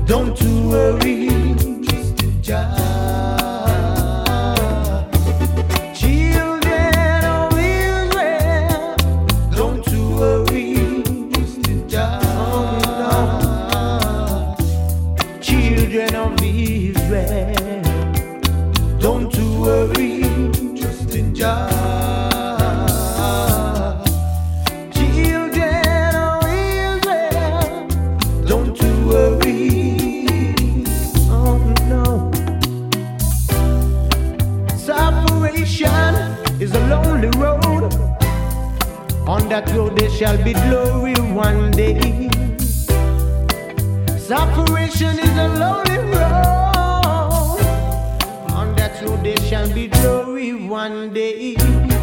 Don't you worry, trust in Jah. Children of Israel, don't you worry, trust in Jah. Children of Israel, don't you worry, trust in Jah. Children of Israel, don't you worry. Oh no. Separation is a lonely road. On that road there shall be glory one day. Separation is a lonely road. On that road there shall be glory one day.